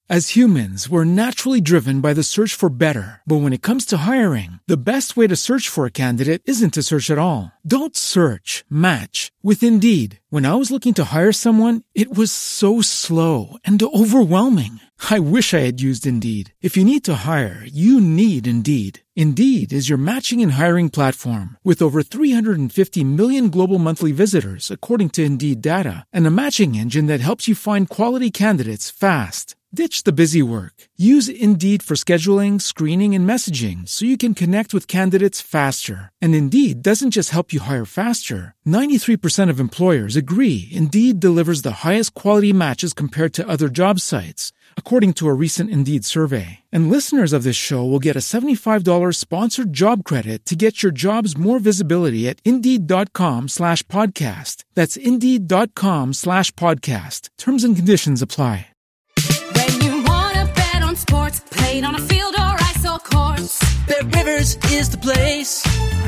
As humans, we're naturally driven by the search for better. But when it comes to hiring, the best way to search for a candidate isn't to search at all. Don't search, match with Indeed. When I was looking to hire someone, it was so slow and overwhelming. I wish I had used Indeed. If you need to hire, you need Indeed. Indeed is your matching and hiring platform with over 350 million global monthly visitors, according to Indeed data, and a matching engine that helps you find quality candidates fast. Ditch the busy work. Use Indeed for scheduling, screening, and messaging so you can connect with candidates faster. And Indeed doesn't just help you hire faster. 93% of employers agree Indeed delivers the highest quality matches compared to other job sites, according to a recent Indeed survey. And listeners of this show will get a $75 sponsored job credit to get your jobs more visibility at Indeed.com/podcast. That's Indeed.com/podcast. Terms and conditions apply. When you want to bet on sports, played on a field or ice or courts, BetRivers is the place.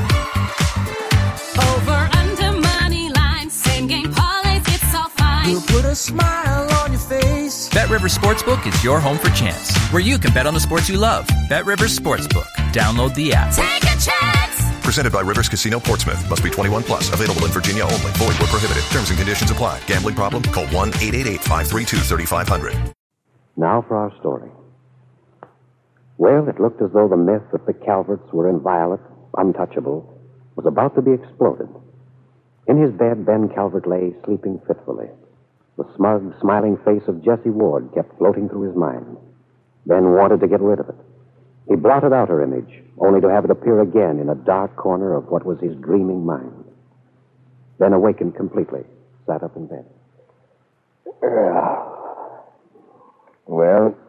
over, under, money line, same game parlays, it's all fine. We'll put a smile on your face. BetRivers Sportsbook is your home for chance, where you can bet on the sports you love. BetRivers Sportsbook. Download the app. Take a chance. Presented by Rivers Casino Portsmouth. Must be 21 plus. Available in Virginia only. Void where prohibited. Terms and conditions apply. Gambling problem? Call 1-888-532-3500. Now for our story. Well, it looked as though the myth that the Calverts were inviolate, untouchable, was about to be exploded. In his bed, Ben Calvert lay sleeping fitfully. The smug, smiling face of Jessie Ward kept floating through his mind. Ben wanted to get rid of it. He blotted out her image, only to have it appear again in a dark corner of what was his dreaming mind. Ben awakened completely, sat up in bed. Well,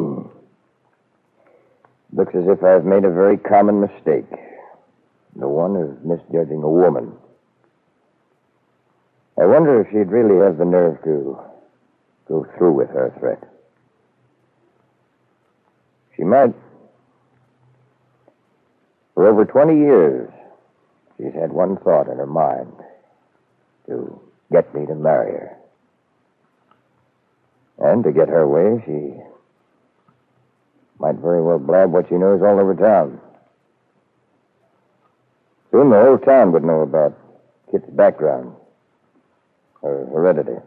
looks as if I've made a very common mistake. The one of misjudging a woman. I wonder if she'd really have the nerve to go through with her threat. She might. For over 20 years, she's had one thought in her mind. To get me to marry her. And to get her way, she might very well blab what she knows all over town. Soon the whole town would know about Kit's background, her heredity.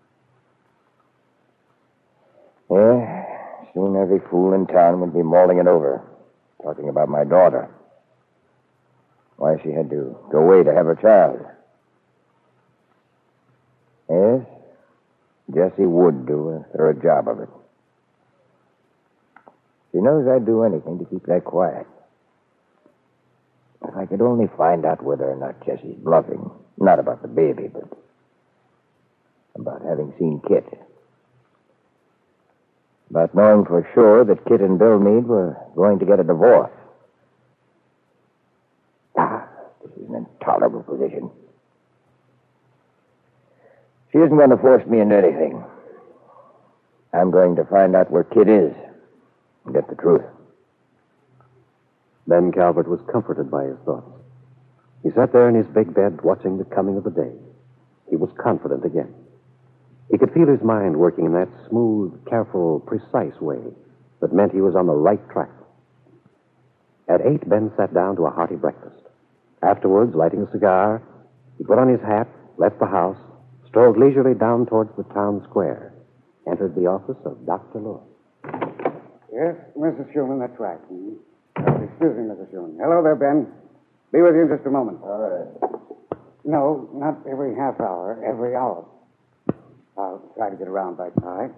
Yeah, soon every fool in town would be mulling it over, talking about my daughter. Why she had to go away to have a child. Yes, Jessie would do a thorough job of it. She knows I'd do anything to keep that quiet. If I could only find out whether or not Jessie's bluffing. Not about the baby, but about having seen Kit. About knowing for sure that Kit and Bill Meade were going to get a divorce. This is an intolerable position. She isn't going to force me into anything. I'm going to find out where Kit is and get the truth. Ben Calvert was comforted by his thoughts. He sat there in his big bed watching the coming of the day. He was confident again. He could feel his mind working in that smooth, careful, precise way that meant he was on the right track. At 8, Ben sat down to a hearty breakfast. Afterwards, lighting a cigar, he put on his hat, left the house, strolled leisurely down towards the town square, entered the office of Dr. Lewis. Yes, Mrs. Schumann, that's right. Excuse me, Mrs. Schumann. Hello there, Ben. Be with you in just a moment. All right. No, not every half hour, every hour. I'll try to get around by time.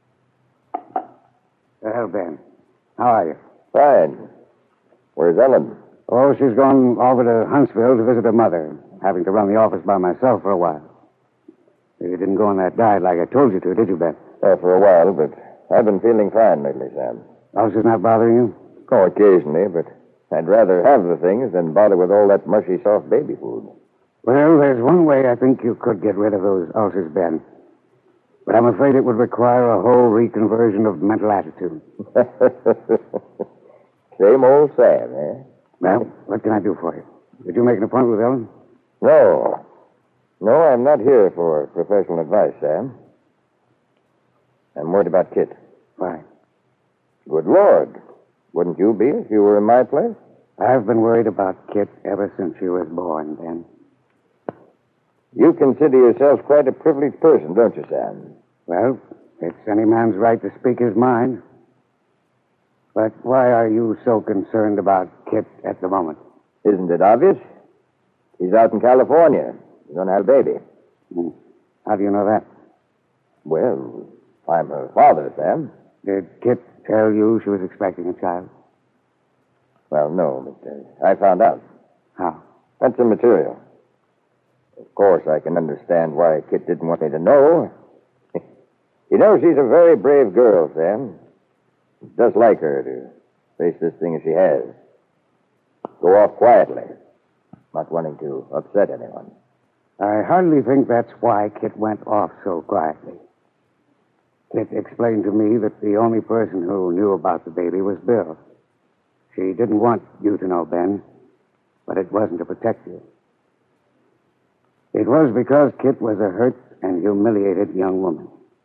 Well, Ben, how are you? Fine. Where's Ellen? Oh, she's gone over to Huntsville to visit her mother, having to run the office by myself for a while. You didn't go on that diet like I told you to, did you, Ben? For a while, but I've been feeling fine lately, Sam. Ulcer's not bothering you? Oh, occasionally, but I'd rather have the things than bother with all that mushy, soft baby food. Well, there's one way I think you could get rid of those ulcers, Ben. But I'm afraid it would require a whole reconversion of mental attitude. Same old Sam, eh? Well, what can I do for you? Did you make an appointment with Ellen? No. No, I'm not here for professional advice, Sam. I'm worried about Kit. Why? Good Lord. Wouldn't you be if you were in my place? I've been worried about Kit ever since she was born, Ben. You consider yourself quite a privileged person, don't you, Sam? Well, it's any man's right to speak his mind. But why are you so concerned about Kit at the moment? Isn't it obvious? He's out in California. He's going to have a baby. How do you know that? Well, I'm her father, Sam. Did Kit tell you she was expecting a child? Well, no, but I found out. How? That's immaterial. Of course, I can understand why Kit didn't want me to know. You know, she's a very brave girl, Sam. It's just like her to face this thing as she has. Go off quietly, not wanting to upset anyone. I hardly think that's why Kit went off so quietly. Kit explained to me that the only person who knew about the baby was Bill. She didn't want you to know, Ben, but it wasn't to protect you. It was because Kit was a hurt and humiliated young woman.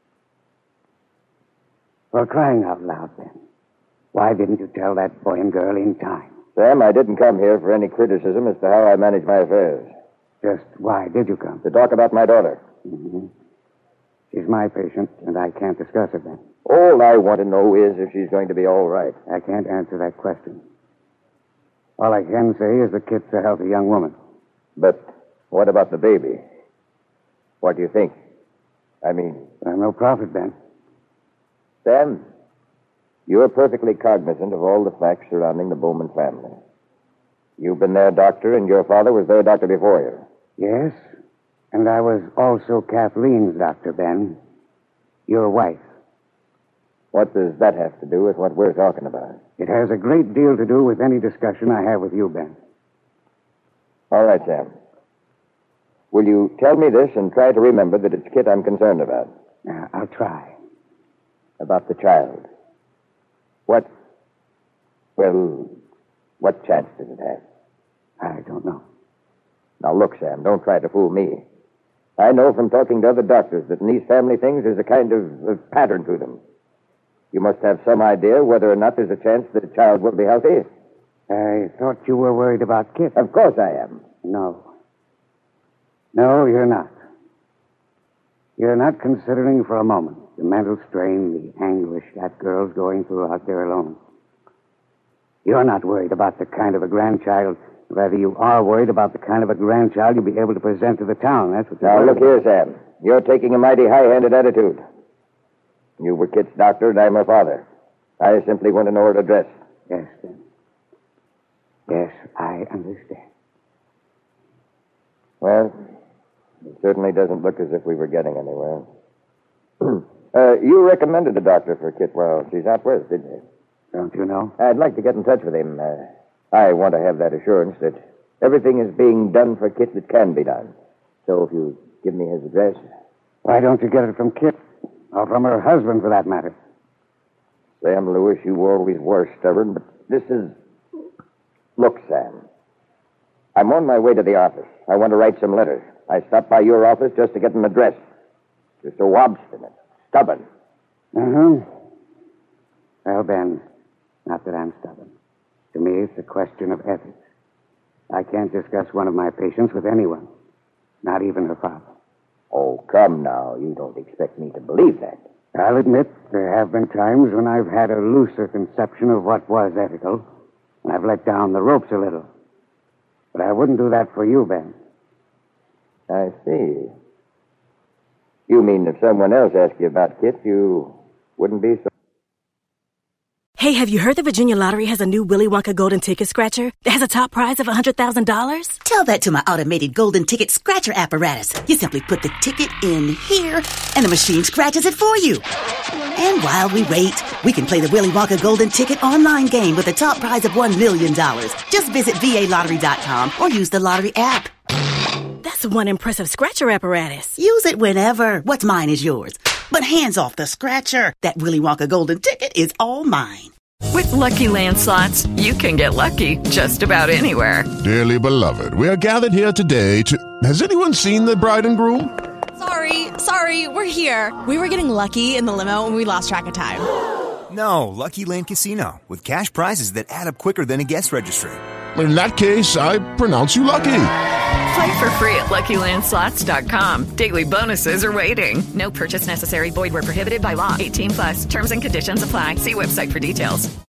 For crying out loud, Ben, why didn't you tell that boy and girl in time? Sam, I didn't come here for any criticism as to how I manage my affairs. Just why did you come? To talk about my daughter. Mm-hmm. She's my patient, and I can't discuss it then. All I want to know is if she's going to be all right. I can't answer that question. All I can say is that Kit's a healthy young woman. But what about the baby? What do you think? I mean... I'm no prophet, Ben. Sam, you're perfectly cognizant of all the facts surrounding the Bowman family. You've been their doctor, and your father was their doctor before you. Yes, and I was also Kathleen's doctor, Ben. Your wife. What does that have to do with what we're talking about? It has a great deal to do with any discussion I have with you, Ben. All right, Sam. Will you tell me this and try to remember that it's Kit I'm concerned about? I'll try. About the child. What chance does it have? I don't know. Now, look, Sam, don't try to fool me. I know from talking to other doctors that in these family things there's a kind of pattern to them. You must have some idea whether or not there's a chance that a child will be healthy. I thought you were worried about Kit. Of course I am. No. No, you're not. You're not considering for a moment the mental strain, the anguish that girl's going through out there alone. You're not worried about the kind of a grandchild. Rather, you are worried about the kind of a grandchild you'll be able to present to the town. That's what you're Now, worried look about. here, Sam. You're taking a mighty high-handed attitude. You were Kit's doctor, and I'm her father. I simply want to know her address. Yes, Ben. Yes, I understand. Well, it certainly doesn't look as if we were getting anywhere. You recommended a doctor for Kit while she's out west, didn't you? Don't you know? I'd like to get in touch with him. I want to have that assurance that everything is being done for Kit that can be done. So if you give me his address... Why don't you get it from Kit? Or from her husband, for that matter? Sam Lewis, you always were stubborn, but this is... Look, Sam. I'm on my way to the office. I want to write some letters. I stopped by your office just to get an address. You're so obstinate, stubborn. Uh-huh. Well, Ben, not that I'm stubborn. To me, it's a question of ethics. I can't discuss one of my patients with anyone, not even her father. Oh, come now. You don't expect me to believe that. I'll admit there have been times when I've had a looser conception of what was ethical, and I've let down the ropes a little. But I wouldn't do that for you, Ben. I see. You mean if someone else asked you about Kit, you wouldn't be so... Hey, have you heard the Virginia Lottery has a new Willy Wonka Golden Ticket Scratcher that has a top prize of $100,000? Tell that to my automated Golden Ticket Scratcher apparatus. You simply put the ticket in here, and the machine scratches it for you. And while we wait, we can play the Willy Wonka Golden Ticket online game with a top prize of $1 million. Just visit VALottery.com or use the lottery app. That's one impressive scratcher apparatus. Use it whenever. What's mine is yours. But hands off the scratcher. That Willy Wonka Golden Ticket is all mine. With Lucky Land Slots, you can get lucky just about anywhere. Dearly beloved, we are gathered here today to... Has anyone seen the bride and groom? Sorry, we're here. We were getting lucky in the limo and we lost track of time. No, Lucky Land Casino, with cash prizes that add up quicker than a guest registry. In that case, I pronounce you lucky. Play for free at LuckyLandSlots.com. Daily bonuses are waiting. No purchase necessary. Void where prohibited by law. 18+. Terms and conditions apply. See website for details.